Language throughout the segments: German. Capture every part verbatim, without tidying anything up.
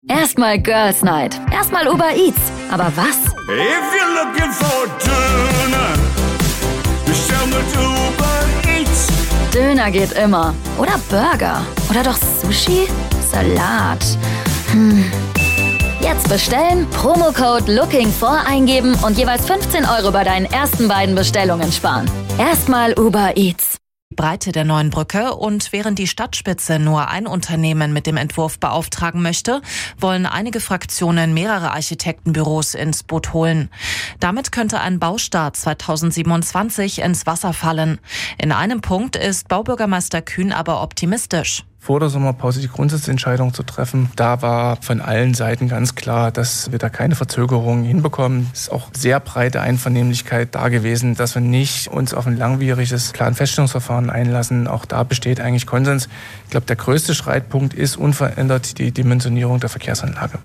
Erstmal Girls Night. Erstmal Uber Eats. Aber was? If you're looking for Döner, bestell mit Uber Eats. Döner geht immer. Oder Burger. Oder doch Sushi? Salat. Hm. Jetzt bestellen, Promocode Looking for eingeben und jeweils fünfzehn Euro bei deinen ersten beiden Bestellungen sparen. Erstmal Uber Eats. Breite der neuen Brücke und während die Stadtspitze nur ein Unternehmen mit dem Entwurf beauftragen möchte, wollen einige Fraktionen mehrere Architektenbüros ins Boot holen. Damit könnte ein Baustart zweitausendsiebenundzwanzig ins Wasser fallen. In einem Punkt ist Baubürgermeister Kühn aber optimistisch. Vor der Sommerpause die Grundsatzentscheidung zu treffen. Da war von allen Seiten ganz klar, dass wir da keine Verzögerungen hinbekommen. Es ist auch sehr breite Einvernehmlichkeit da gewesen, dass wir nicht uns auf ein langwieriges Planfeststellungsverfahren einlassen. Auch da besteht eigentlich Konsens. Ich glaube, der größte Streitpunkt ist unverändert die Dimensionierung der Verkehrsanlage.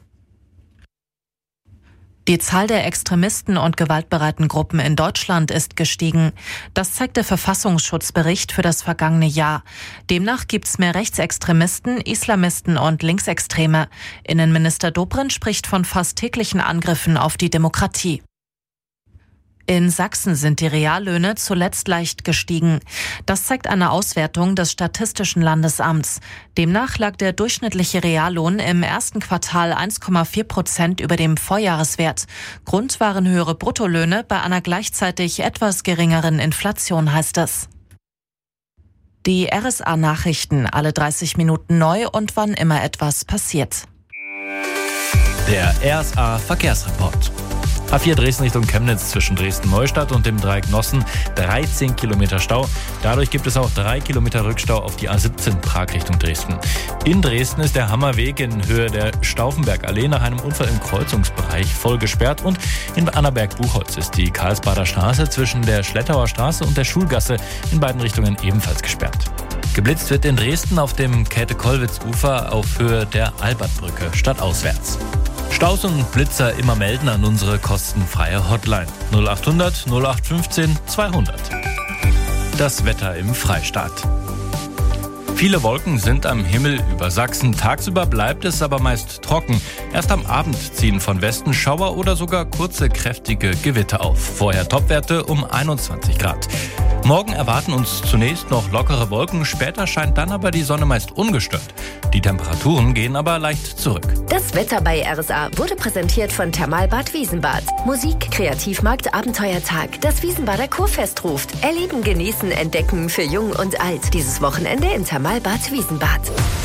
Die Zahl der Extremisten und gewaltbereiten Gruppen in Deutschland ist gestiegen. Das zeigt der Verfassungsschutzbericht für das vergangene Jahr. Demnach gibt es mehr Rechtsextremisten, Islamisten und Linksextreme. Innenminister Dobrindt spricht von fast täglichen Angriffen auf die Demokratie. In Sachsen sind die Reallöhne zuletzt leicht gestiegen. Das zeigt eine Auswertung des Statistischen Landesamts. Demnach lag der durchschnittliche Reallohn im ersten Quartal eins Komma vier Prozent über dem Vorjahreswert. Grund waren höhere Bruttolöhne bei einer gleichzeitig etwas geringeren Inflation, heißt es. Die R S A-Nachrichten, alle dreißig Minuten neu und wann immer etwas passiert. Der R S A-Verkehrsreport. A vier Dresden Richtung Chemnitz zwischen Dresden-Neustadt und dem Dreieck Nossen, dreizehn Kilometer Stau. Dadurch gibt es auch drei Kilometer Rückstau auf die A siebzehn Prag Richtung Dresden. In Dresden ist der Hammerweg in Höhe der Stauffenbergallee nach einem Unfall im Kreuzungsbereich voll gesperrt und in Annaberg-Buchholz ist die Karlsbader Straße zwischen der Schlettauer Straße und der Schulgasse in beiden Richtungen ebenfalls gesperrt. Geblitzt wird in Dresden auf dem Käthe-Kollwitz-Ufer auf Höhe der Albertbrücke stadtauswärts. Staus und Blitzer immer melden an unsere kostenfreie Hotline null achthundert null acht fünfzehn zweihundert. Das Wetter im Freistaat. Viele Wolken sind am Himmel über Sachsen. Tagsüber bleibt es aber meist trocken. Erst am Abend ziehen von Westen Schauer oder sogar kurze, kräftige Gewitter auf. Vorher Topwerte um einundzwanzig Grad. Morgen erwarten uns zunächst noch lockere Wolken, später scheint dann aber die Sonne meist ungestört. Die Temperaturen gehen aber leicht zurück. Das Wetter bei R S A wurde präsentiert von Thermalbad Wiesenbad. Musik, Kreativmarkt, Abenteuertag. Das Wiesenbader Kurfest ruft. Erleben, genießen, entdecken für Jung und Alt. Dieses Wochenende in Thermalbad Wiesenbad.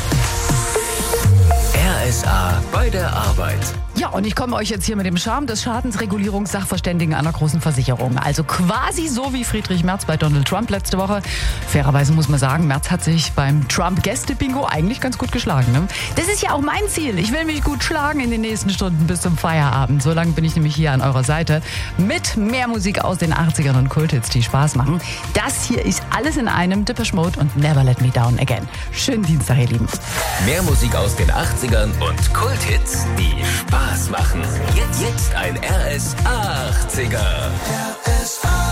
R S A bei der Arbeit. Ja, und ich komme euch jetzt hier mit dem Charme des Schadensregulierungssachverständigen einer großen Versicherung. Also quasi so wie Friedrich Merz bei Donald Trump letzte Woche. Fairerweise muss man sagen, Merz hat sich beim Trump-Gäste-Bingo eigentlich ganz gut geschlagen. Ne? Das ist ja auch mein Ziel. Ich will mich gut schlagen in den nächsten Stunden bis zum Feierabend. So lange bin ich nämlich hier an eurer Seite mit mehr Musik aus den achtzigern und Kulthits, die Spaß machen. Das hier ist alles in einem, Depeche Mode und Never Let Me Down Again. Schönen Dienstag, ihr Lieben. Mehr Musik aus den achtzigern und Kulthits, die Spaß machen. Jetzt, jetzt ein R S achtziger. R S A.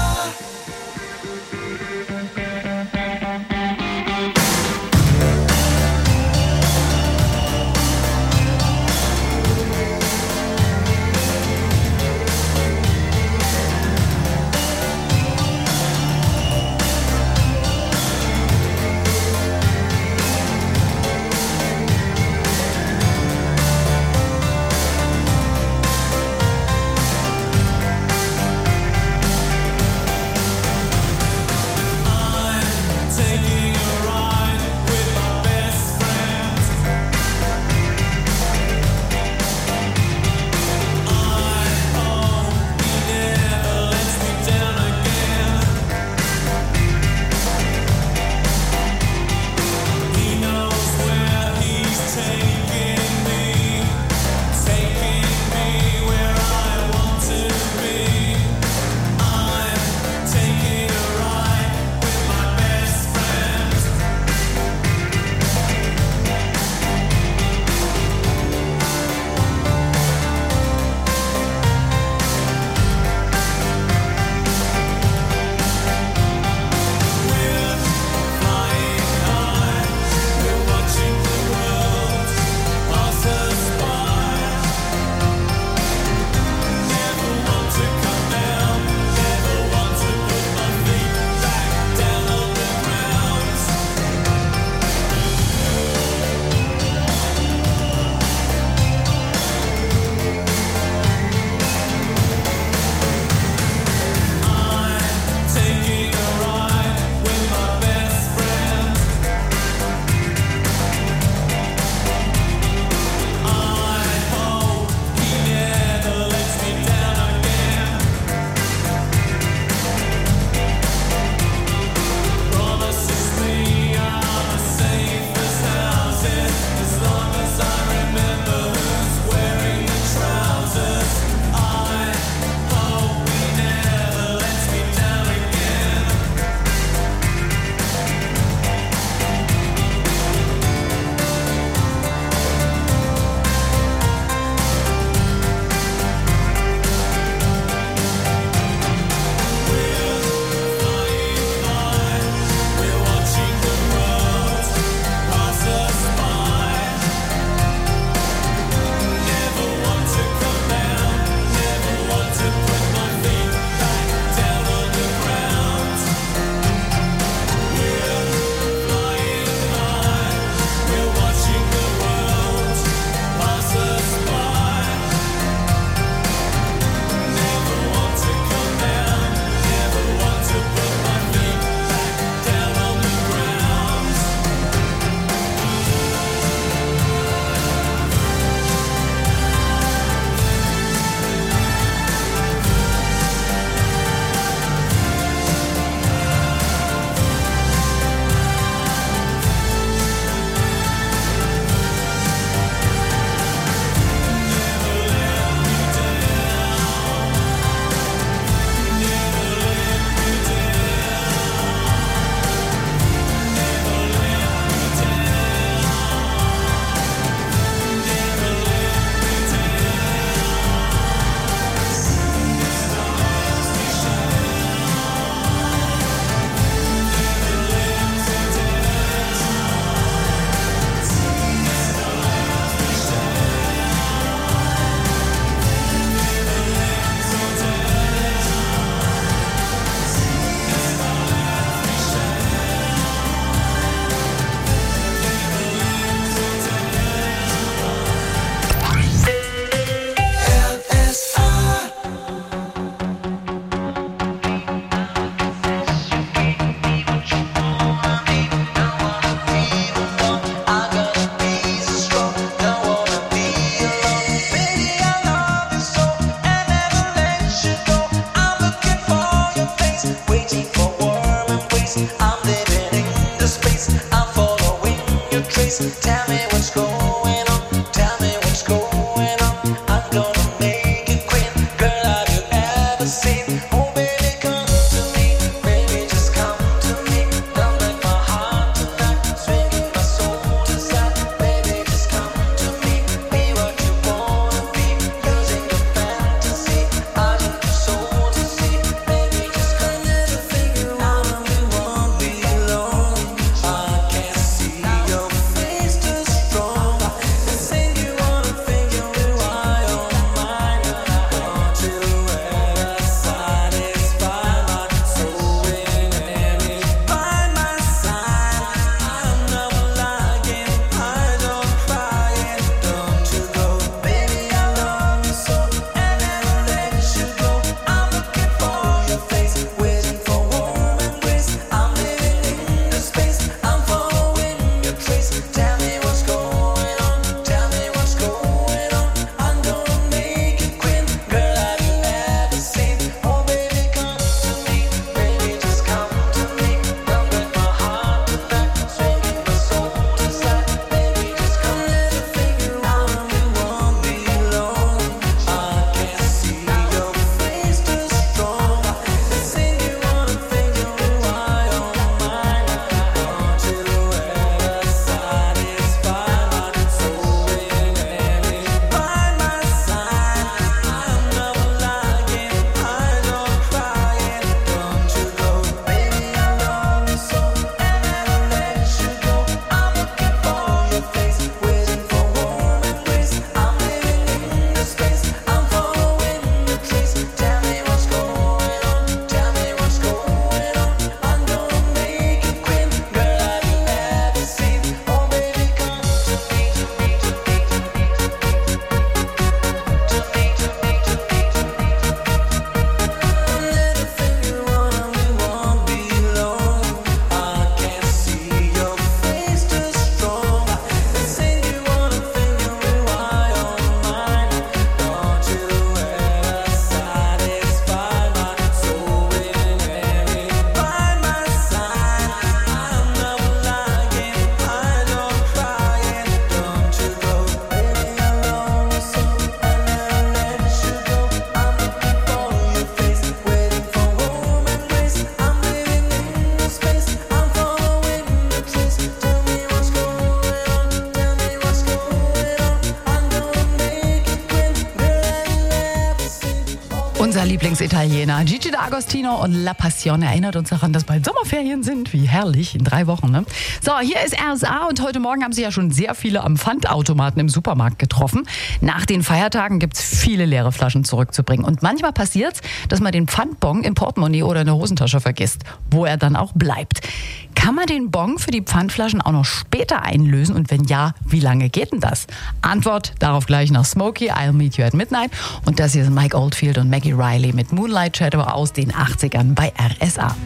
Unser Lieblingsitaliener Gigi D'Agostino und La Passione erinnert uns daran, dass bald Sommerferien sind. Wie herrlich, in drei Wochen. Ne? So, hier ist R S A und heute Morgen haben sich ja schon sehr viele am Pfandautomaten im Supermarkt getroffen. Nach den Feiertagen gibt es viele leere Flaschen zurückzubringen. Und manchmal passiert es, dass man den Pfandbon im Portemonnaie oder in der Hosentasche vergisst, wo er dann auch bleibt. Kann man den Bon für die Pfandflaschen auch noch später einlösen? Und wenn ja, wie lange geht denn das? Antwort darauf gleich nach Smokey, I'll Meet You at Midnight. Und das hier sind Mike Oldfield und Maggie Riley mit Moonlight Shadow aus den achtzigern bei R S A.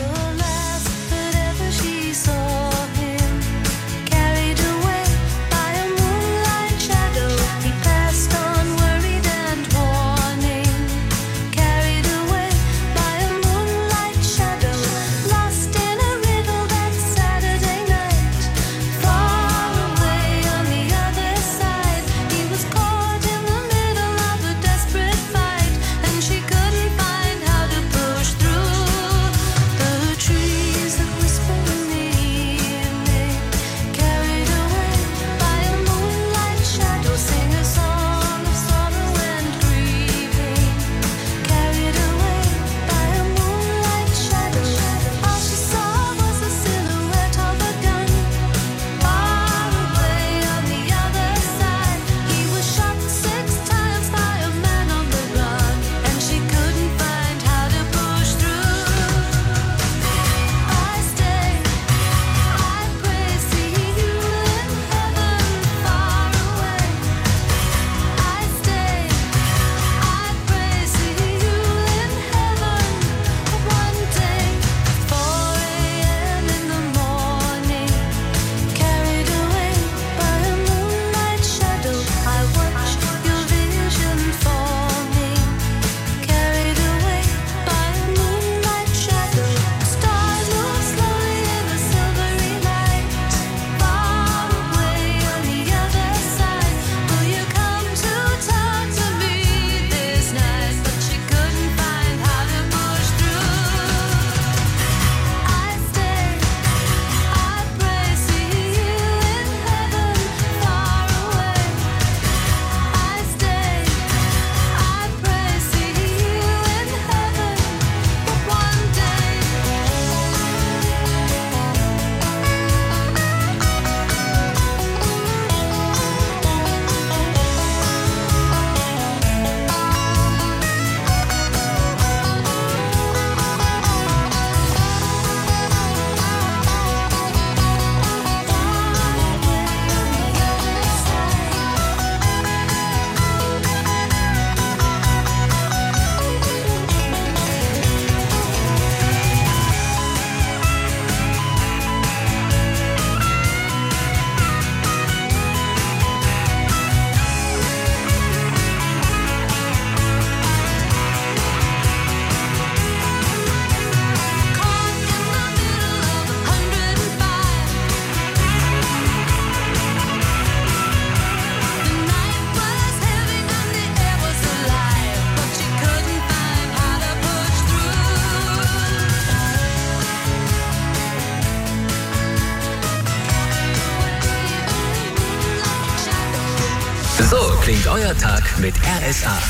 So klingt euer Tag mit R S A.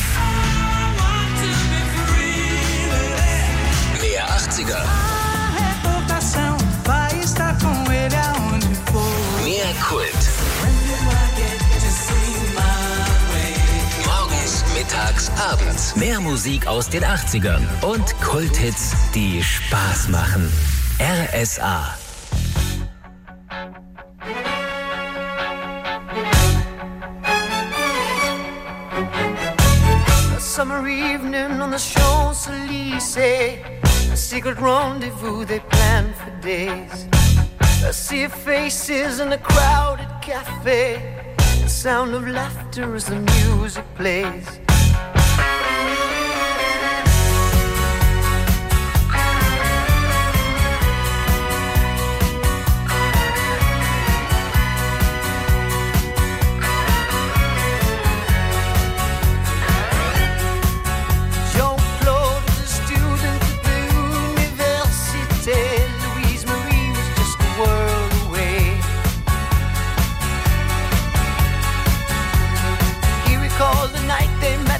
Mehr achtziger. Mehr Kult. Morgens, mittags, abends. Mehr Musik aus den achtzigern. Und Kulthits, die Spaß machen. R S A. Summer evening on the Champs-Élysées, a secret rendezvous they planned for days. A sea of faces in a crowded cafe, the sound of laughter as the music plays. The night they met.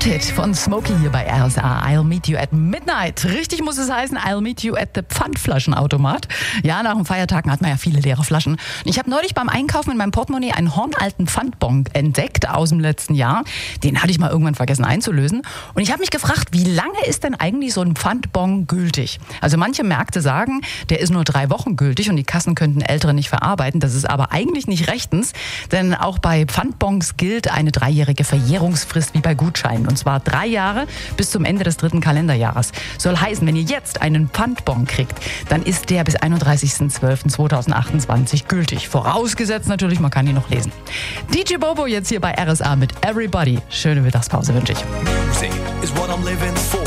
Kulthit von Smokey hier bei R S A. I'll meet you at midnight. Richtig muss es heißen, I'll meet you at the Pfandflaschenautomat. Ja, nach den Feiertagen hat man ja viele leere Flaschen. Ich habe neulich beim Einkaufen in meinem Portemonnaie einen hornalten Pfandbon entdeckt aus dem letzten Jahr. Den hatte ich mal irgendwann vergessen einzulösen. Und ich habe mich gefragt, wie lange ist denn eigentlich so ein Pfandbon gültig? Also manche Märkte sagen, der ist nur drei Wochen gültig und die Kassen könnten ältere nicht verarbeiten. Das ist aber eigentlich nicht rechtens, denn auch bei Pfandbons gilt eine dreijährige Verjährungsfrist wie bei Gutscheinen. Und zwar drei Jahre bis zum Ende des dritten Kalenderjahres. Soll heißen, wenn ihr jetzt einen Pfandbon kriegt, dann ist der bis einunddreißigsten zwölften zweitausendachtundzwanzig gültig. Vorausgesetzt natürlich, man kann ihn noch lesen. D J Bobo jetzt hier bei R S A mit Everybody. Schöne Mittagspause wünsche ich. Music is what I'm living for.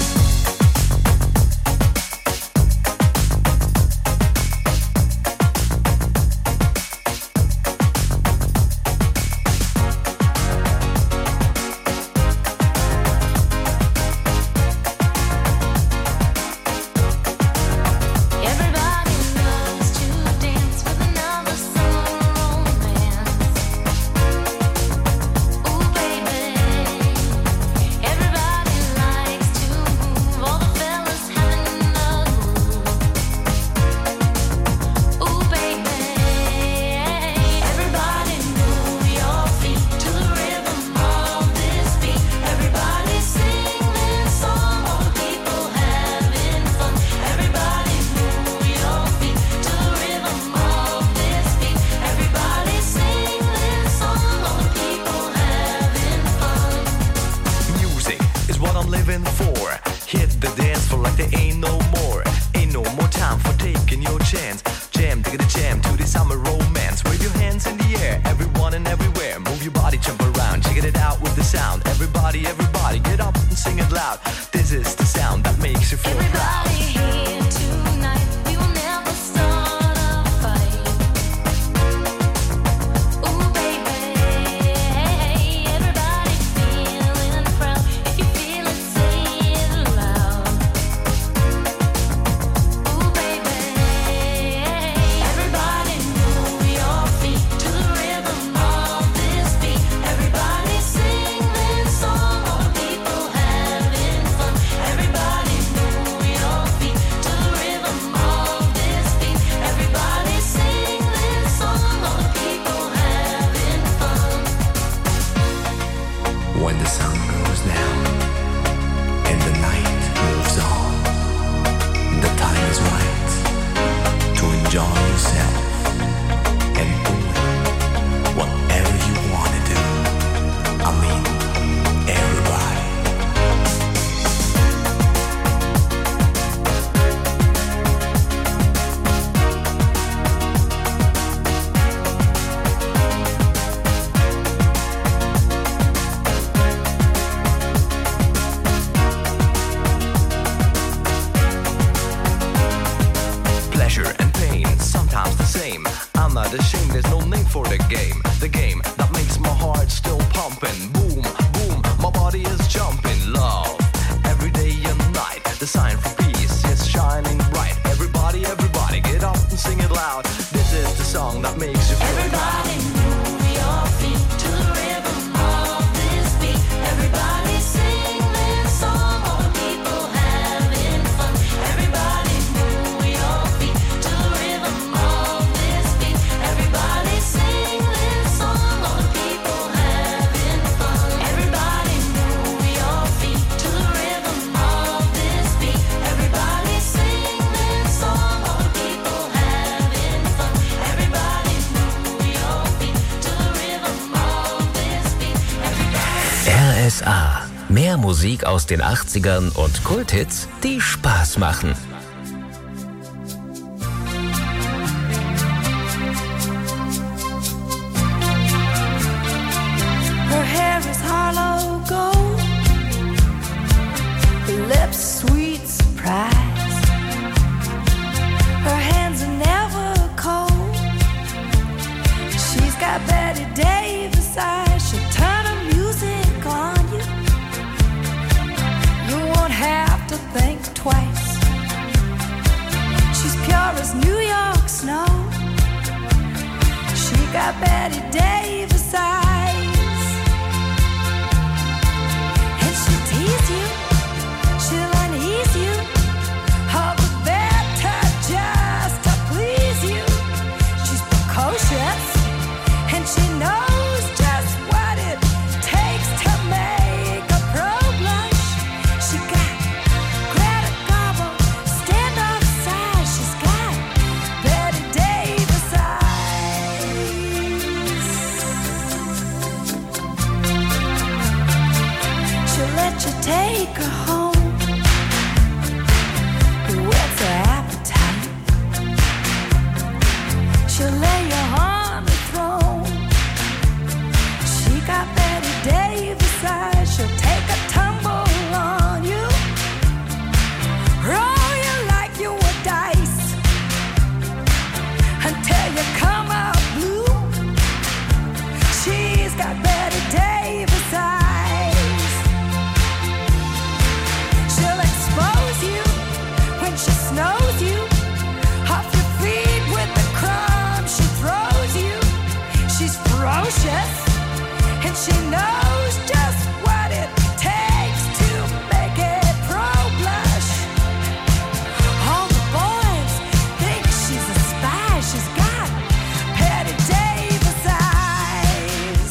R S A. Mehr Musik aus den achtzigern und Kulthits, die Spaß machen. Her hair is hollow gold, her lips sweet surprise. Her hands are never cold. She's got Betty Davis eyes. She'll turn her music on you. You won't have to think twice. take her home. What's her appetite? She'll lay you on the throne. She got Betty Davis eyes. She'll take a tumble on you, roll you like you were dice until you come out blue. She's got Betty Davis eyes. She'll expose you when she snows you off your feet with the crumbs she throws you. She's ferocious and she knows just what it takes to make it pro blush. All the boys think she's a spy. She's got Betty Davis eyes.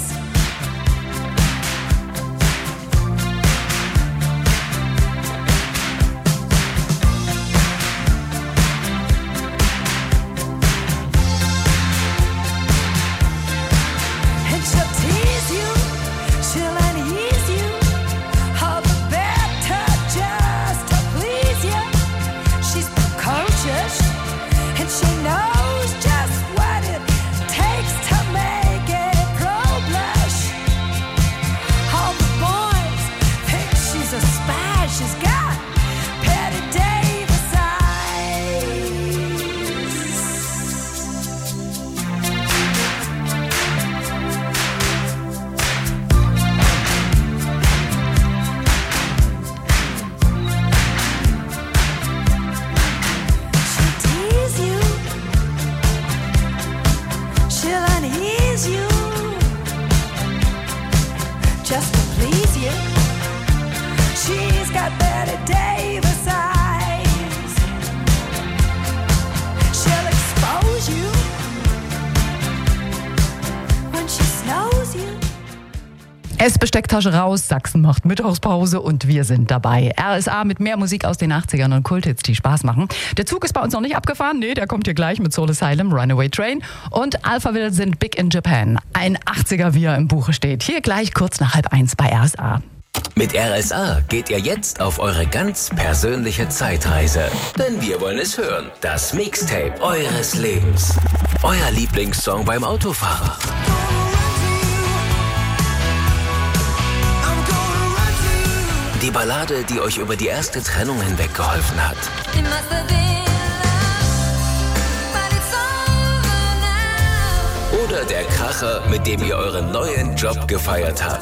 And she'll tease you, she'll unease you, all the better just to please you. She's precocious, and she knows just what it takes to make it pro blush. All the boys think she's a spy. She's got Betty Davis eyes. She'll tease you, she'll unease you, just to please you. She's got Betty Davis eyes. She'll expose you when she snows you. Essbestecktasche raus, Sachsen macht Mittagspause und wir sind dabei. R S A mit mehr Musik aus den achtzigern und Kulthits, die Spaß machen. Der Zug ist bei uns noch nicht abgefahren, nee, der kommt hier gleich mit Soul Asylum, Runaway Train und Alphaville sind Big in Japan. Ein achtziger, wie er im Buche steht. Hier gleich kurz nach halb eins bei R S A. Mit R S A geht ihr jetzt auf eure ganz persönliche Zeitreise. Denn wir wollen es hören. Das Mixtape eures Lebens. Euer Lieblingssong beim Autofahrer. Die Ballade, die euch über die erste Trennung hinweg geholfen hat. Oder der Kracher, mit dem ihr euren neuen Job gefeiert habt.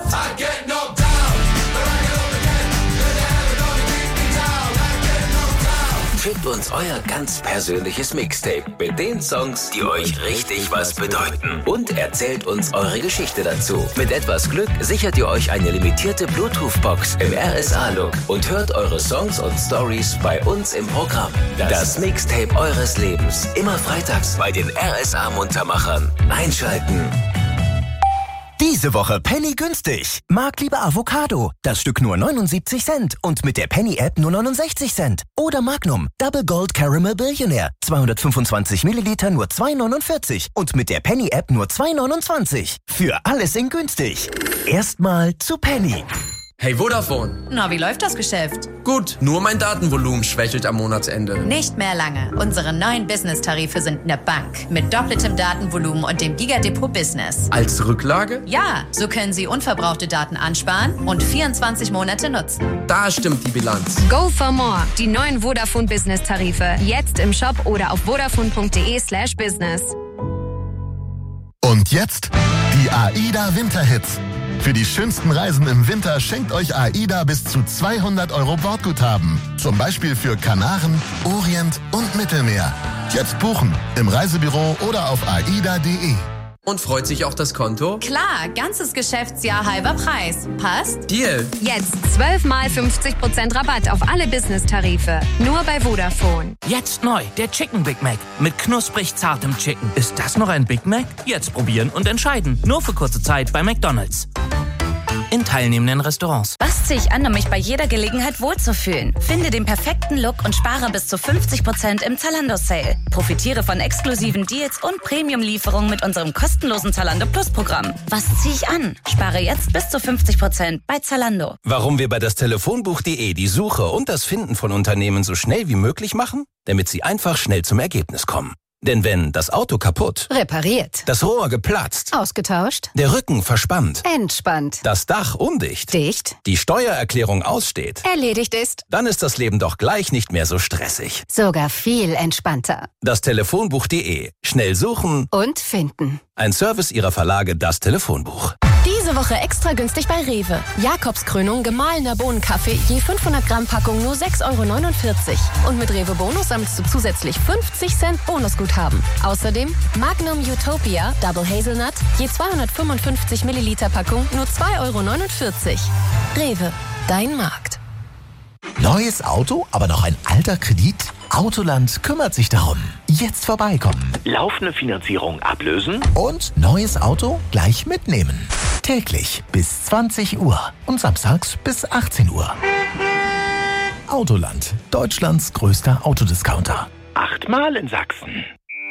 Schickt uns euer ganz persönliches Mixtape mit den Songs, die euch richtig was bedeuten. Und erzählt uns eure Geschichte dazu. Mit etwas Glück sichert ihr euch eine limitierte Bluetooth-Box im R S A-Look und hört eure Songs und Stories bei uns im Programm. Das Mixtape eures Lebens. Immer freitags bei den R S A-Muntermachern. Einschalten. Diese Woche Penny günstig. Marktliebe Avocado. Das Stück nur neunundsiebzig Cent und mit der Penny-App nur neunundsechzig Cent. Oder Magnum Double Gold Caramel Billionaire. zweihundertfünfundzwanzig Milliliter nur zwei neunundvierzig und mit der Penny-App nur zwei neunundzwanzig. Für alles in günstig. Erstmal zu Penny. Hey Vodafone. Na, wie läuft das Geschäft? Gut, nur mein Datenvolumen schwächelt am Monatsende. Nicht mehr lange. Unsere neuen Business-Tarife sind eine Bank. Mit doppeltem Datenvolumen und dem Gigadepot Business. Als Rücklage? Ja, so können Sie unverbrauchte Daten ansparen und vierundzwanzig Monate nutzen. Da stimmt die Bilanz. Go for more. Die neuen Vodafone Business-Tarife. Jetzt im Shop oder auf vodafone.de slash business. Und jetzt die AIDA Winterhits. Für die schönsten Reisen im Winter schenkt euch AIDA bis zu zweihundert Euro Bordguthaben. Zum Beispiel für Kanaren, Orient und Mittelmeer. Jetzt buchen im Reisebüro oder auf aida punkt de. Und freut sich auch das Konto? Klar, ganzes Geschäftsjahr halber Preis. Passt? Deal. Jetzt zwölf mal fünfzig Prozent Rabatt auf alle Business-Tarife. Nur bei Vodafone. Jetzt neu, der Chicken Big Mac. Mit knusprig zartem Chicken. Ist das noch ein Big Mac? Jetzt probieren und entscheiden. Nur für kurze Zeit bei McDonald's. In teilnehmenden Restaurants. Was Was ziehe ich an, um mich bei jeder Gelegenheit wohlzufühlen? Finde den perfekten Look und spare bis zu fünfzig Prozent im Zalando-Sale. Profitiere von exklusiven Deals und Premium-Lieferungen mit unserem kostenlosen Zalando Plus-Programm. Was ziehe ich an? Spare jetzt bis zu fünfzig Prozent bei Zalando. Warum wir bei das Telefonbuch punkt de die Suche und das Finden von Unternehmen so schnell wie möglich machen? Damit Sie einfach schnell zum Ergebnis kommen. Denn wenn das Auto kaputt, Repariert. das Rohr geplatzt, Ausgetauscht. der Rücken verspannt, Entspannt. das Dach undicht, Dicht. die Steuererklärung aussteht, Erledigt ist. dann ist das Leben doch gleich nicht mehr so stressig. Sogar viel entspannter. Das Telefonbuch punkt de. Schnell suchen Und finden. Ein Service Ihrer Verlage Das Telefonbuch. Diese Woche extra günstig bei Rewe. Jakobskrönung gemahlener Bohnenkaffee, je fünfhundert Gramm Packung nur sechs Euro neunundvierzig. Und mit Rewe Bonus sammelst du zusätzlich fünfzig Cent Bonusguthaben. Außerdem Magnum Utopia Double Hazelnut, je zweihundertfünfundfünfzig Milliliter Packung nur zwei Euro neunundvierzig. Rewe, dein Markt. Neues Auto, aber noch ein alter Kredit? Autoland kümmert sich darum. Jetzt vorbeikommen. Laufende Finanzierung ablösen? Und neues Auto gleich mitnehmen. Täglich bis zwanzig Uhr und samstags bis achtzehn Uhr. Autoland, Deutschlands größter Autodiscounter. Achtmal in Sachsen.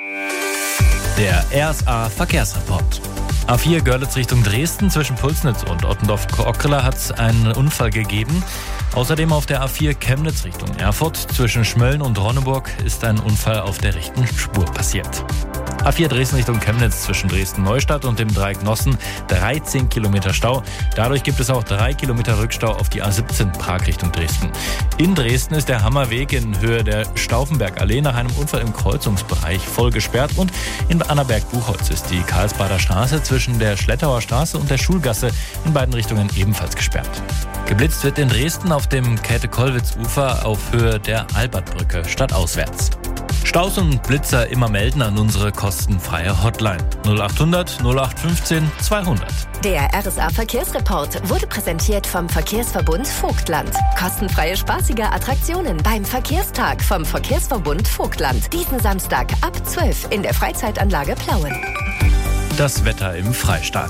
Der R S A Verkehrsreport. A vier Görlitz Richtung Dresden zwischen Pulsnitz und Ottendorf-Krockela hat es einen Unfall gegeben. Außerdem auf der A vier Chemnitz Richtung Erfurt zwischen Schmölln und Ronneburg ist ein Unfall auf der rechten Spur passiert. A vier Dresden Richtung Chemnitz zwischen Dresden-Neustadt und dem Dreieck Nossen dreizehn Kilometer Stau. Dadurch gibt es auch drei Kilometer Rückstau auf die A siebzehn Prag Richtung Dresden. In Dresden ist der Hammerweg in Höhe der Stauffenbergallee nach einem Unfall im Kreuzungsbereich voll gesperrt und in Annaberg-Buchholz ist die Karlsbader Straße zwischen der Schlettauer Straße und der Schulgasse in beiden Richtungen ebenfalls gesperrt. Geblitzt wird in Dresden auf dem Käthe-Kollwitz-Ufer auf Höhe der Albertbrücke stadtauswärts. Staus und Blitzer immer melden an unsere kostenfreie Hotline null achthundert null acht fünfzehn zweihundert. Der R S A Verkehrsreport wurde präsentiert vom Verkehrsverbund Vogtland. Kostenfreie spaßige Attraktionen beim Verkehrstag vom Verkehrsverbund Vogtland. Diesen Samstag ab zwölf in der Freizeitanlage Plauen. Das Wetter im Freistaat.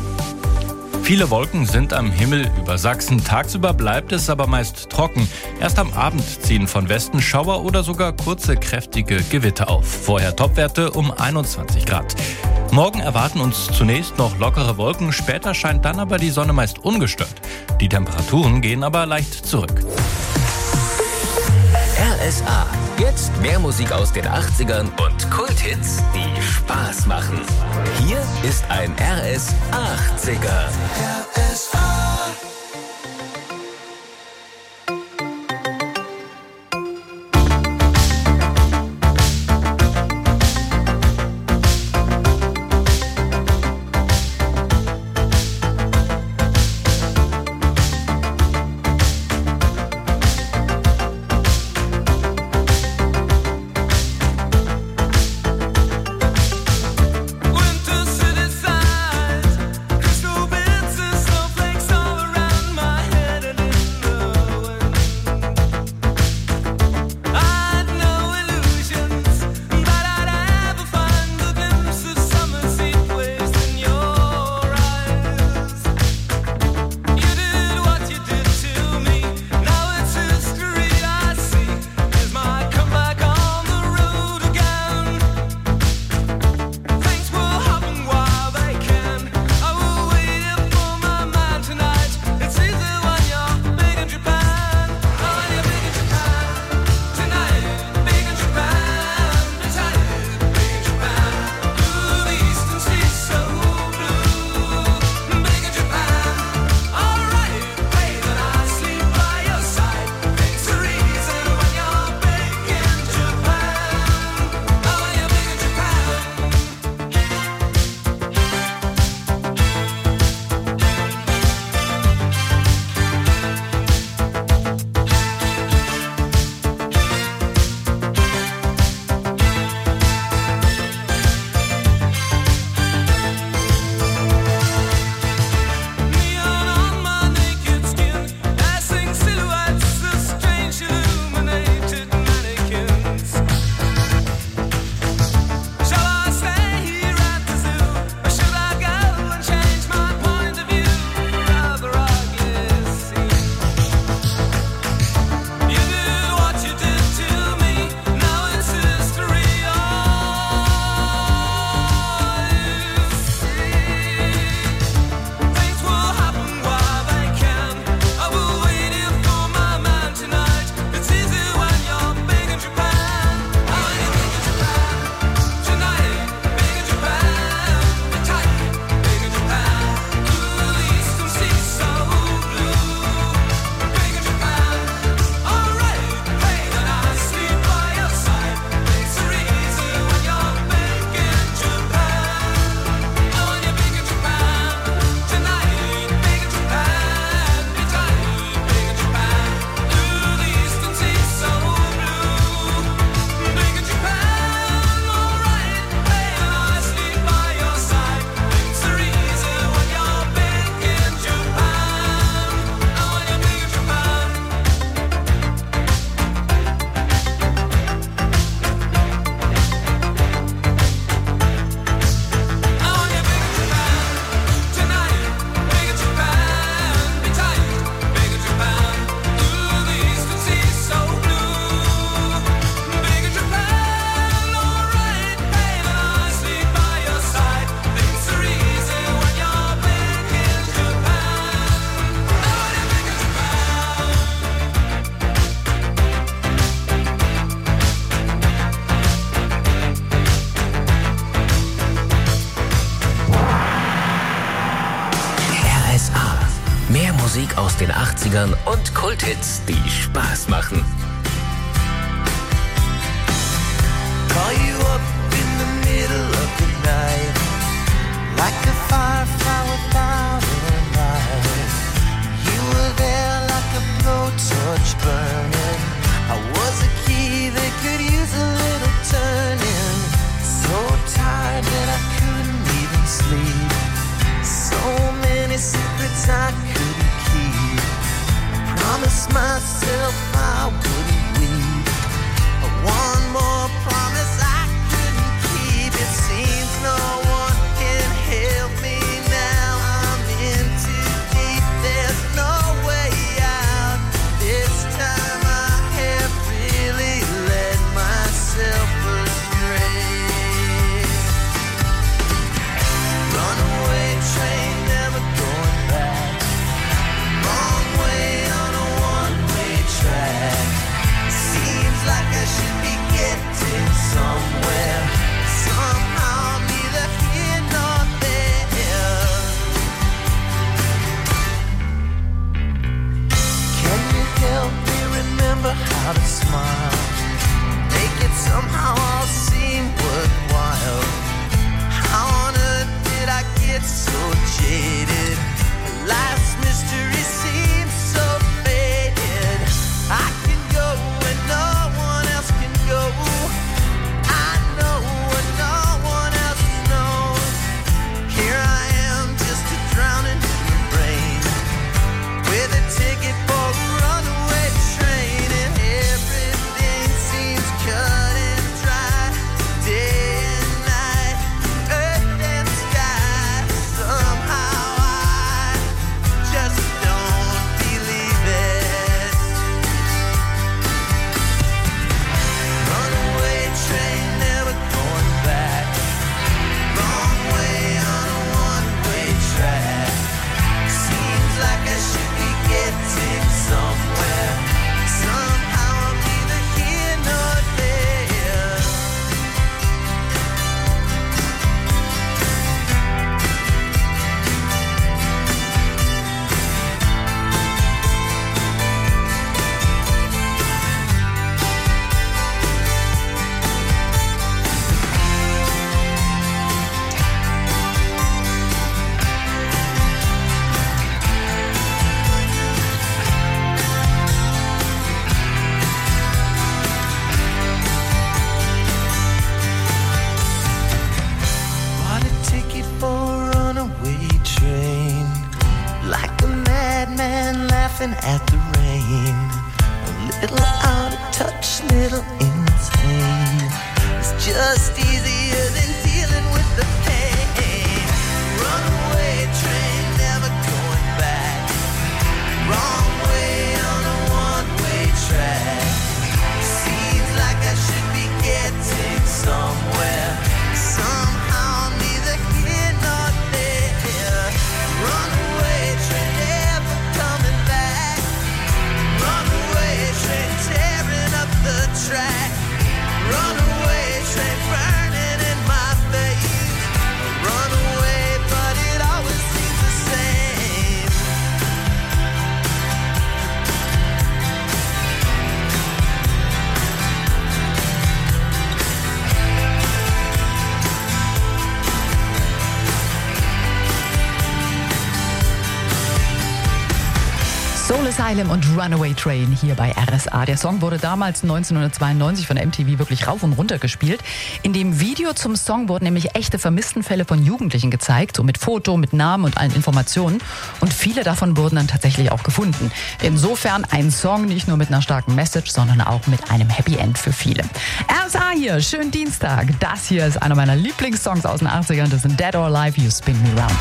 Viele Wolken sind am Himmel über Sachsen. Tagsüber bleibt es aber meist trocken. Erst am Abend ziehen von Westen Schauer oder sogar kurze, kräftige Gewitter auf. Vorher Topwerte um einundzwanzig Grad. Morgen erwarten uns zunächst noch lockere Wolken. Später scheint dann aber die Sonne meist ungestört. Die Temperaturen gehen aber leicht zurück. R S A. Jetzt mehr Musik aus den achtzigern und Kulthits, die Spaß machen. Hier ist ein R S achtziger. R S A. Winter city side, crystal bits and snowflakes. Mehr Musik aus den achtzigern und Kulthits, die Spaß machen. Call you up in the middle of the night, like a firefly without a light. You were there like a blowtorch burning. I was a key that could use a little turning. So tired that I couldn't even sleep. So many secrets I couldn't keep. I promised myself I wouldn't weep. One more promise I couldn't keep. It seems no one can help me now. I'm in too deep. There's no way out. This time I have really led myself astray. Runaway train, never going back. Wrong way on a one-way track. Seems like I should be getting somewhere. Somehow neither here nor there. Can you help me remember how to smile? Make it somehow all seem worthwhile. How on earth did I get so jaded? Life's mystery seems so faded. I can go where no one else can go. I know what no one else knows. Here I am, just a drowning human brain, with a ticket for a runaway train, and everything seems cut and dry. Day and night, earth and sky. Somehow I just don't believe it. Runaway train, never going back. Wrong way on a one-way track. Seems like I should be getting somewhere. Somehow I'm neither here nor there. Bought a ticket for a runaway train, like a madman laughing at the rain. A little out of touch, little insane. It's just easier than dealing with the pain. Runaway train, never going back. Wrong way on a one-way track. Seems like I should be getting somewhere. Somehow neither here nor there. Runaway train, never coming back. Runaway train, tearing up the track. Runaway train, burning in my face. Runaway, but it always seems the same. Soul Asylum und Runaway Train hier bei R S A. Der Song wurde damals neunzehnhundertzweiundneunzig von M T V wirklich rauf und runter gespielt. In dem Video zum Song wurden nämlich echte Vermisstenfälle von Jugendlichen gezeigt, so mit Foto, mit Namen und allen Informationen. Und viele davon wurden dann tatsächlich auch gefunden. Insofern ein Song nicht nur mit einer starken Message, sondern auch mit einem Happy End für viele. R S A hier, schönen Dienstag. Das hier ist einer meiner Lieblingssongs aus den achtzigern. Das sind Dead or Alive, You Spin Me Round.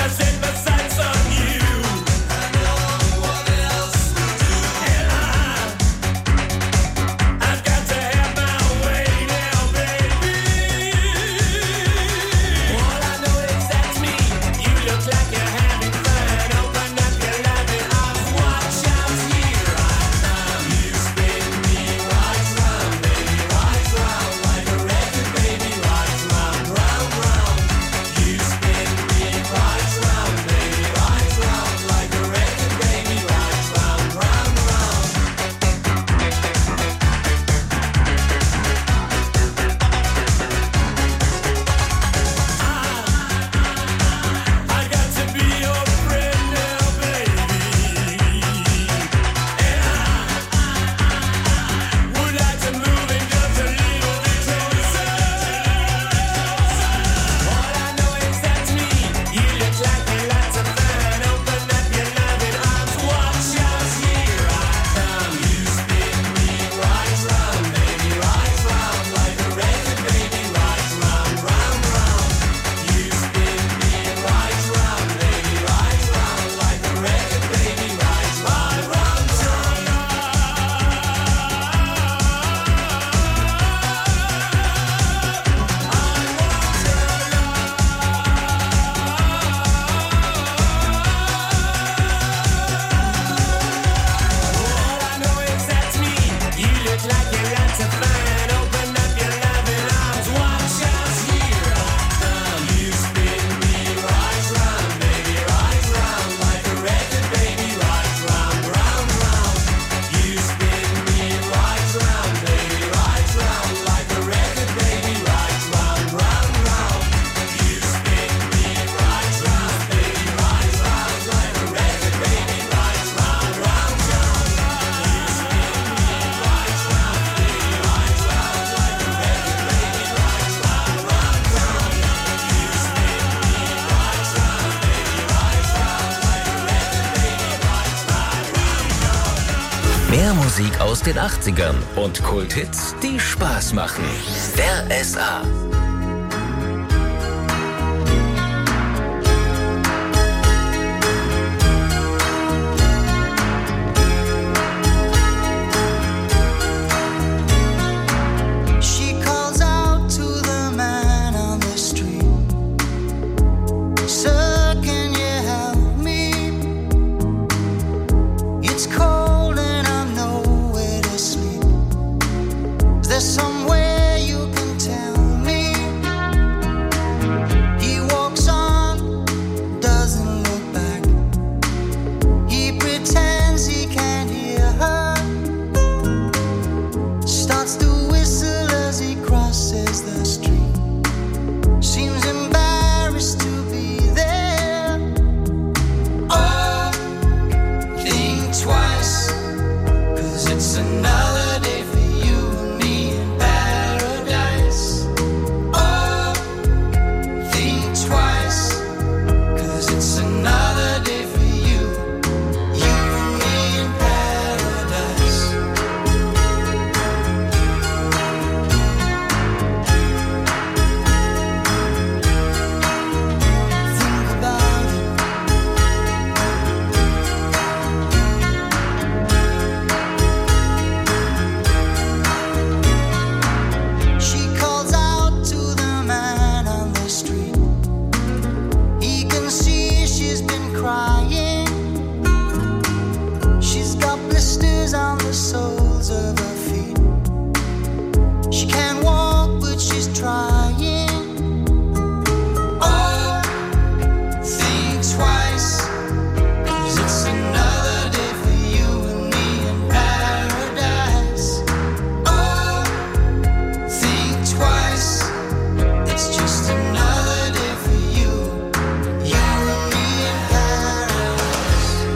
Sights on you. I know what else would do. And I aus den achtzigern und Kulthits, die Spaß machen. R S A. Somewhere you can tell me. He walks on, doesn't look back. He pretends he can't hear her. Starts to whistle as he crosses the street. Seems embarrassed to be there. Oh, think twice, 'cause it's another day for you and me. On the soles of her feet. She can't walk, but she's trying. Oh, think twice, 'cause it's another day for you and me in paradise. Oh, think twice, it's just another day for you, you and me in paradise.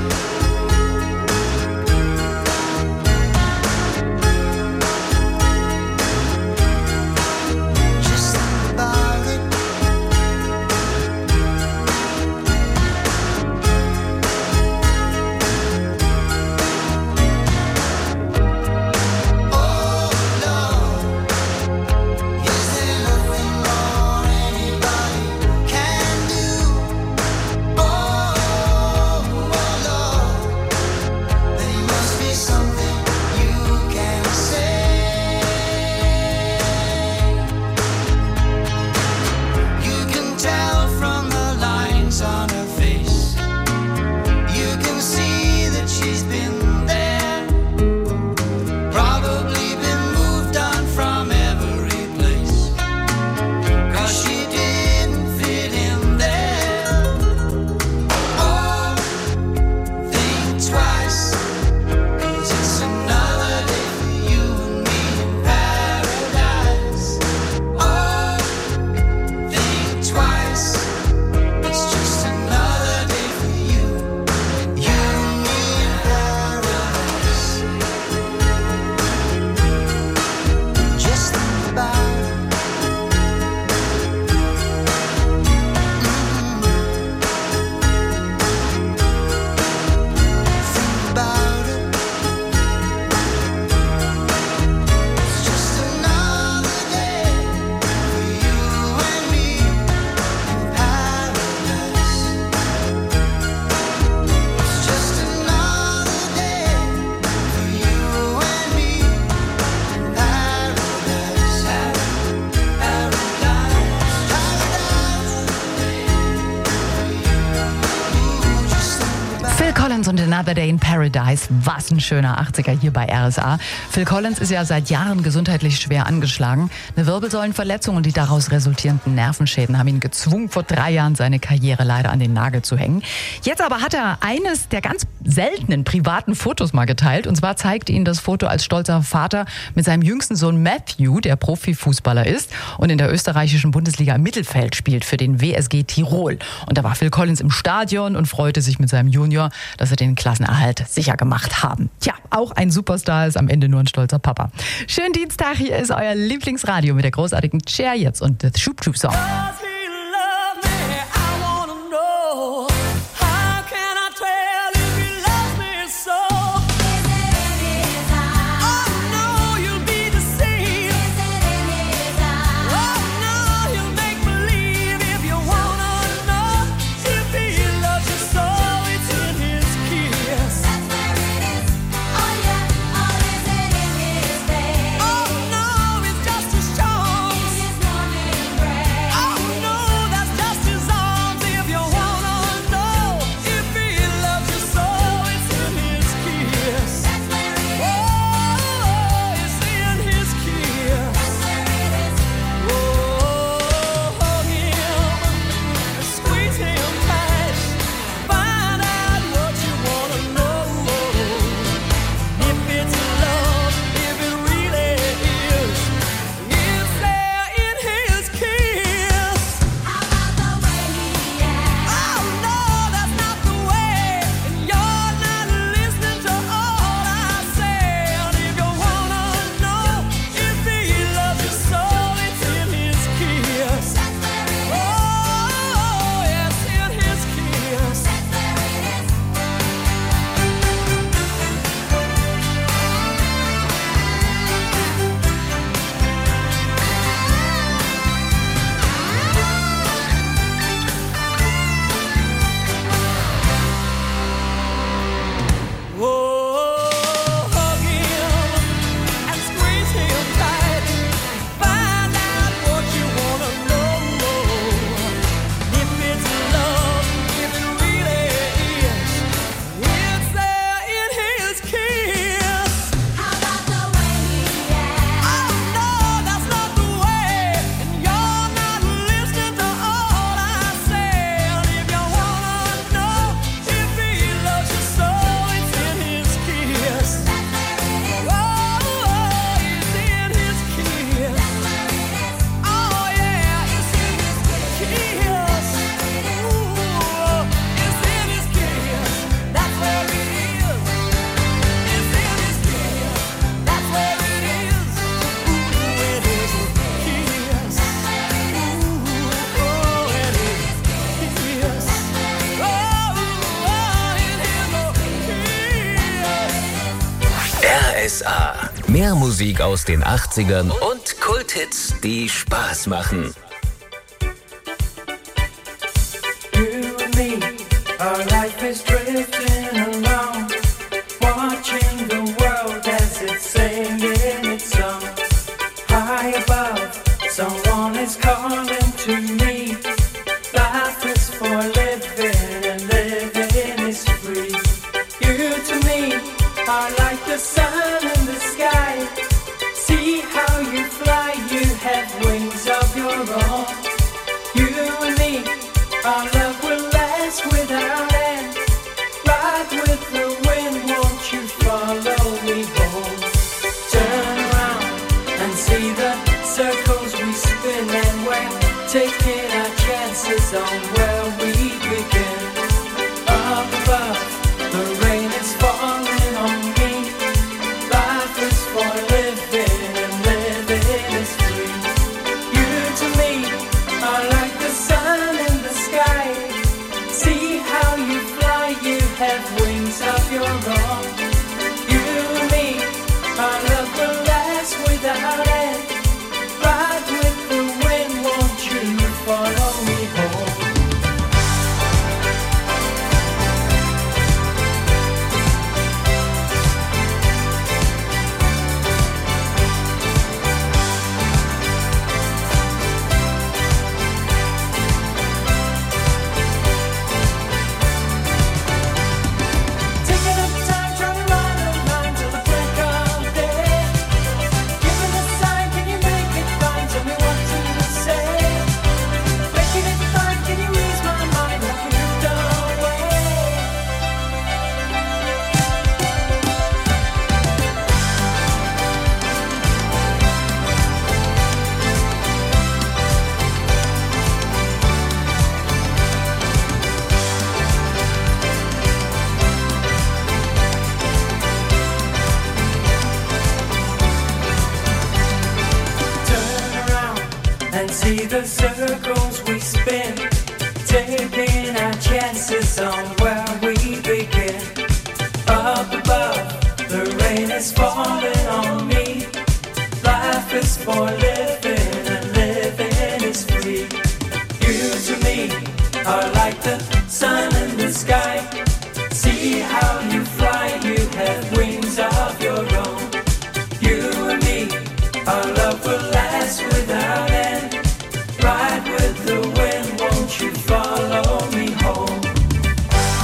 Collins und Another Day in Paradise. Was ein schöner achtziger hier bei R S A. Phil Collins ist ja seit Jahren gesundheitlich schwer angeschlagen. Eine Wirbelsäulenverletzung und die daraus resultierenden Nervenschäden haben ihn gezwungen, vor drei Jahren seine Karriere leider an den Nagel zu hängen. Jetzt aber hat er eines der ganz seltenen privaten Fotos mal geteilt. Und zwar zeigt ihn das Foto als stolzer Vater mit seinem jüngsten Sohn Matthew, der Profifußballer ist und in der österreichischen Bundesliga im Mittelfeld spielt für den W S G Tirol. Und da war Phil Collins im Stadion und freute sich mit seinem Junior, dass sie den Klassenerhalt sicher gemacht haben. Tja, auch ein Superstar ist am Ende nur ein stolzer Papa. Schönen Dienstag, hier ist euer Lieblingsradio mit der großartigen Cher jetzt und The Shoop Troop Song. Oh Mehr Musik aus den achtzigern und Kulthits, die Spaß machen. You and me, our life is drifting along, watching the world as it's singing its song. High above, someone is calling to me. Life is for living and living is free. You to me are like the sun in the sky. See how you fly, you have wings of your own. You and me, our love will last without end. Ride with the wind, won't you follow me home? Turn around and see the circles we spin, and we're taking our chances on where we begin. Up above, the rain is falling on me. Life is for living and living is free. You to me are like the sun in the sky. See how you fly, you have wings of your own. You and me, our love will last without end. Ride with the wind, won't you follow me home? Taking up time, trying to ride a line till the break of day. Giving a sign, can you make it fine? Tell me what to say. Making it fine, can you ease my mind? I can drift away. Turn around and see the circles we spin, taking our chances on where we begin. Up above, the rain is falling on me. Life is for living and living is free. You to me are like the sun in the sky. See how you fly, you have wings of your own. You and me, our love will last without end. Ride with the wind, won't you follow me home?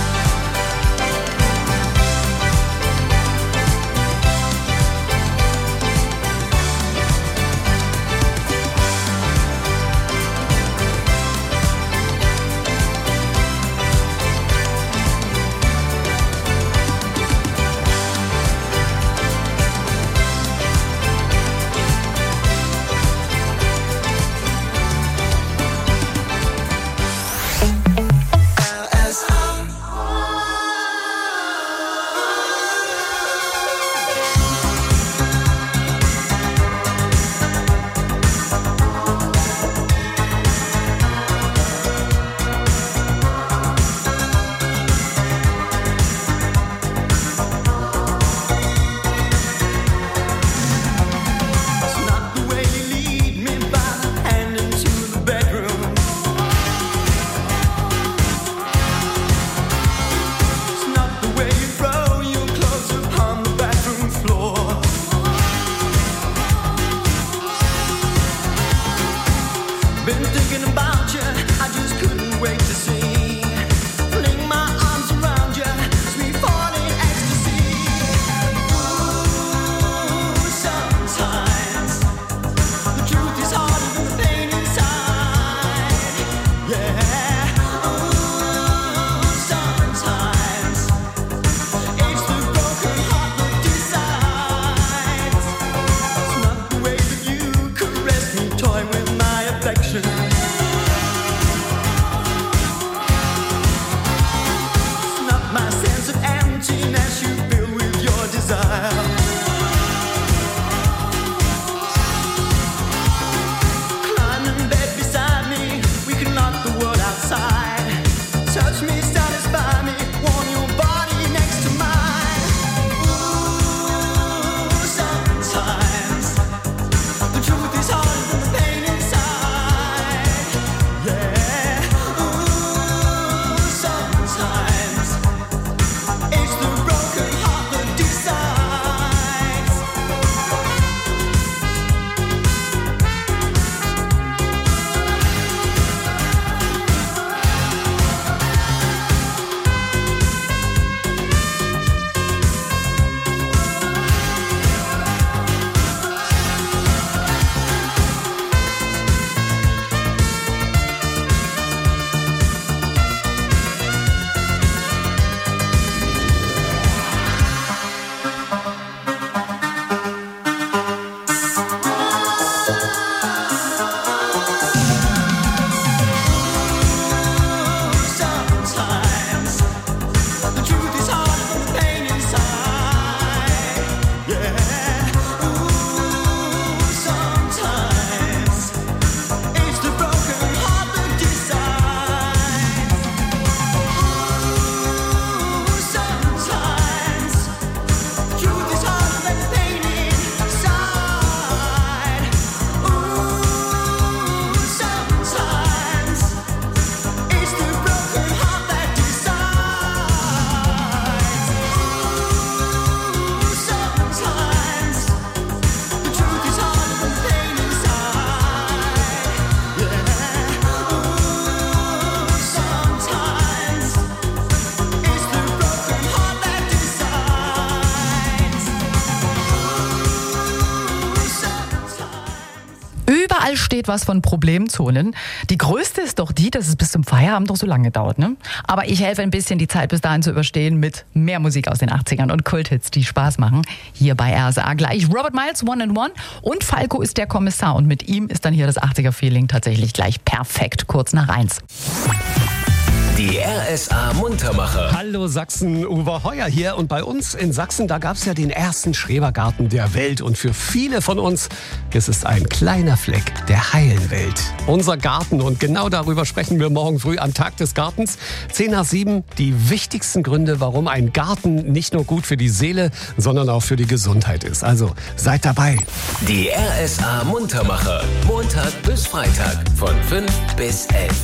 Überall steht was von Problemzonen. Die größte ist doch die, dass es bis zum Feierabend doch so lange dauert. Ne? Aber ich helfe ein bisschen, die Zeit bis dahin zu überstehen mit mehr Musik aus den achtzigern und Kulthits, die Spaß machen. Hier bei R S A gleich Robert Miles, One and One. Und Falco ist der Kommissar. Und mit ihm ist dann hier das achtziger-Feeling tatsächlich gleich perfekt, kurz nach eins. Die R S A Muntermacher. Hallo Sachsen, Uwe Heuer hier. Und bei uns in Sachsen, da gab es ja den ersten Schrebergarten der Welt. Und für viele von uns ist es ein kleiner Fleck der heilen Welt. Unser Garten. Und genau darüber sprechen wir morgen früh am Tag des Gartens. zehn nach sieben, die wichtigsten Gründe, warum ein Garten nicht nur gut für die Seele, sondern auch für die Gesundheit ist. Also seid dabei. Die R S A Muntermacher. Montag bis Freitag von fünf bis elf.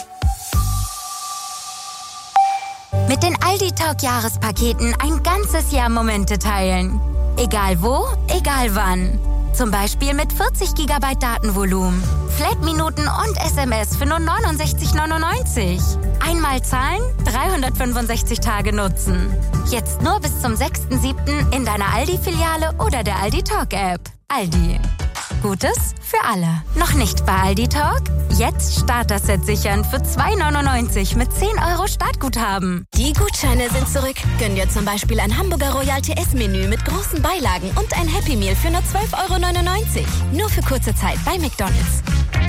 Mit den Aldi Talk Jahrespaketen ein ganzes Jahr Momente teilen. Egal wo, egal wann. Zum Beispiel mit vierzig Gigabyte Datenvolumen, Flat-Minuten und S M S für nur neunundsechzig neunundneunzig. Einmal zahlen, dreihundertfünfundsechzig Tage nutzen. Jetzt nur bis zum sechsten siebten in deiner Aldi-Filiale oder der Aldi Talk App. Aldi. Gutes für alle. Noch nicht bei Aldi Talk? Jetzt Starter-Set sichern für zwei neunundneunzig mit zehn Euro Startguthaben. Die Gutscheine sind zurück. Gönn dir zum Beispiel ein Hamburger Royal T S-Menü mit großen Beilagen und ein Happy Meal für nur zwölf Euro neunundneunzig. Nur für kurze Zeit bei McDonald's.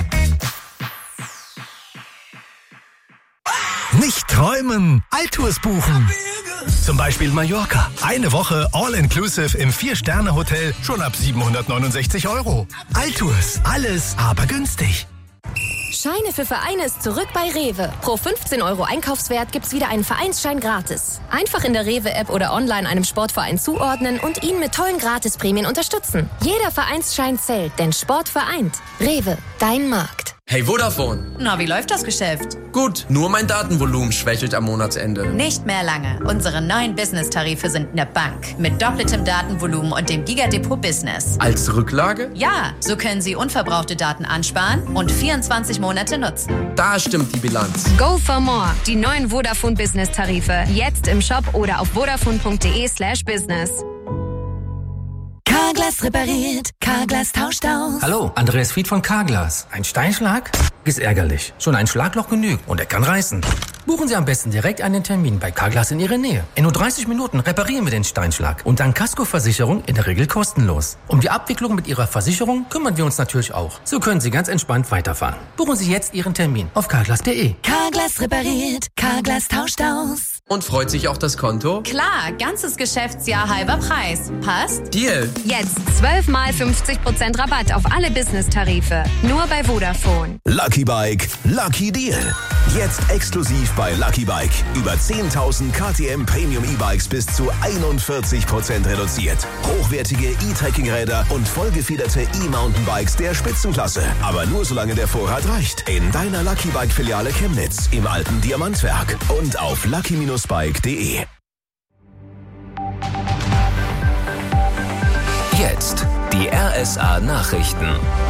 Nicht träumen, Altours buchen. Zum Beispiel Mallorca. Eine Woche All-Inclusive im vier-Sterne-Hotel schon ab siebenhundertneunundsechzig Euro. Altours, alles aber günstig. Scheine für Vereine ist zurück bei Rewe. Pro fünfzehn Euro Einkaufswert gibt's wieder einen Vereinsschein gratis. Einfach in der Rewe-App oder online einem Sportverein zuordnen und ihn mit tollen Gratisprämien unterstützen. Jeder Vereinsschein zählt, denn Sport vereint. Rewe, dein Markt. Hey Vodafone. Na, wie läuft das Geschäft? Gut, nur mein Datenvolumen schwächelt am Monatsende. Nicht mehr lange. Unsere neuen Business-Tarife sind eine Bank. Mit doppeltem Datenvolumen und dem Giga Depot Business. Als Rücklage? Ja, so können Sie unverbrauchte Daten ansparen und vierundzwanzig Monate nutzen. Da stimmt die Bilanz. Go for more. Die neuen Vodafone Business-Tarife. Jetzt im Shop oder auf vodafone.de slash business. Carglass repariert, Carglass tauscht aus. Hallo, Andreas Fied von Carglass. Ein Steinschlag? Ist ärgerlich. Schon ein Schlagloch genügt und er kann reißen. Buchen Sie am besten direkt einen Termin bei Carglass in Ihrer Nähe. In nur dreißig Minuten reparieren wir den Steinschlag und dann Kaskoversicherung in der Regel kostenlos. Um die Abwicklung mit Ihrer Versicherung kümmern wir uns natürlich auch. So können Sie ganz entspannt weiterfahren. Buchen Sie jetzt Ihren Termin auf carglass punkt de. Carglass repariert, Carglass tauscht aus. Und freut sich auch das Konto? Klar, ganzes Geschäftsjahr halber Preis. Passt? Deal. Jetzt zwölf mal fünfzig Prozent Rabatt auf alle Business-Tarife. Nur bei Vodafone. Lucky Bike, Lucky Deal. Jetzt exklusiv bei Lucky Bike. Über zehntausend K T M Premium E-Bikes bis zu einundvierzig Prozent reduziert. Hochwertige E-Trekking-Räder und vollgefederte E-Mountainbikes der Spitzenklasse. Aber nur solange der Vorrat reicht. In deiner Lucky Bike-Filiale Chemnitz, im alten Diamantwerk und auf lucky Bindestrich bike punkt de. Jetzt die R S A Nachrichten.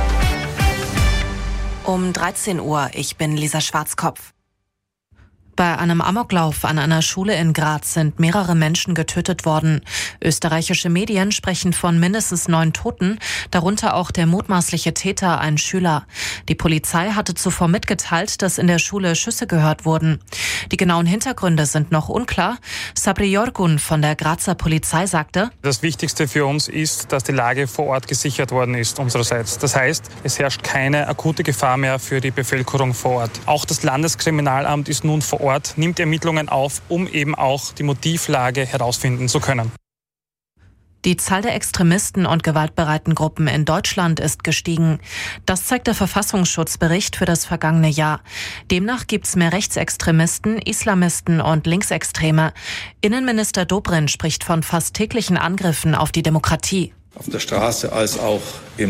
Um dreizehn Uhr, ich bin Lisa Schwarzkopf. Bei einem Amoklauf an einer Schule in Graz sind mehrere Menschen getötet worden. Österreichische Medien sprechen von mindestens neun Toten, darunter auch der mutmaßliche Täter, ein Schüler. Die Polizei hatte zuvor mitgeteilt, dass in der Schule Schüsse gehört wurden. Die genauen Hintergründe sind noch unklar. Sabri Yorgun von der Grazer Polizei sagte: Das Wichtigste für uns ist, dass die Lage vor Ort gesichert worden ist unsererseits. Das heißt, es herrscht keine akute Gefahr mehr für die Bevölkerung vor Ort. Auch das Landeskriminalamt ist nun vor Ort, nimmt Ermittlungen auf, um eben auch die Motivlage herausfinden zu können. Die Zahl der Extremisten und gewaltbereiten Gruppen in Deutschland ist gestiegen. Das zeigt der Verfassungsschutzbericht für das vergangene Jahr. Demnach gibt es mehr Rechtsextremisten, Islamisten und Linksextreme. Innenminister Dobrindt spricht von fast täglichen Angriffen auf die Demokratie. Auf der Straße als auch im